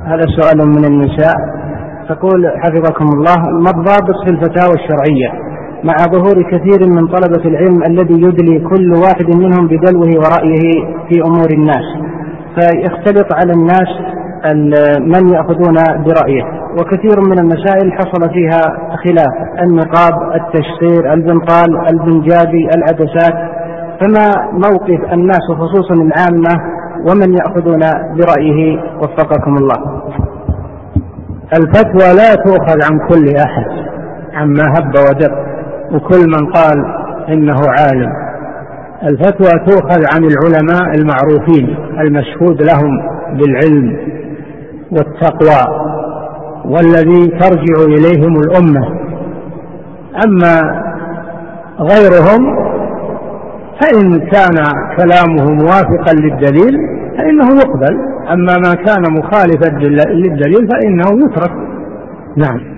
هذا سؤال من النساء. تقول حفظكم الله: ما الضابط في الفتاوى الشرعية مع ظهور كثير من طلبة العلم الذي يدلي كل واحد منهم بدلوه ورأيه في أمور الناس، فيختلط على الناس من يأخذون برأيه، وكثير من المسائل حصل فيها خلاف: النقاب، التشقير، البنطال، البنجابي، العدسات. فما موقف الناس خصوصا العامة ومن يأخذون برأيه وفقكم الله؟ الفتوى لا تؤخذ عن كل أحد عما هب ودب وكل من قال إنه عالم. الفتوى تؤخذ عن العلماء المعروفين المشهود لهم بالعلم والتقوى والذي ترجع إليهم الأمة. أما غيرهم فإن كان كلامه موافقا للدليل فإنه يقبل، أما ما كان مخالفا للدليل فإنه يترك. نعم.